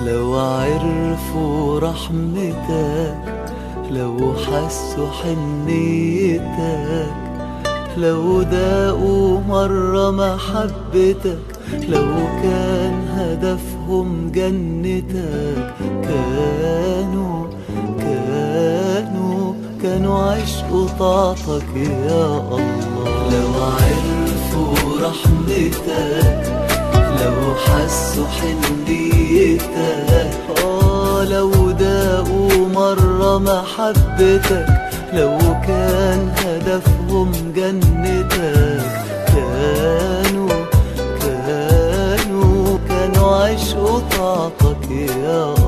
لو عرفوا رحمتك، لو حسوا حنيتك، لو داقوا مرة محبتك، لو كان هدفهم جنتك، كانوا عشقوا طاعتك يا الله. لو عرفوا رحمتك، لو حسوا حنيتك، لو داقوا مرة محبتك، لو كان هدفهم جنتك، كانوا عشقوا طاعتك يا الله.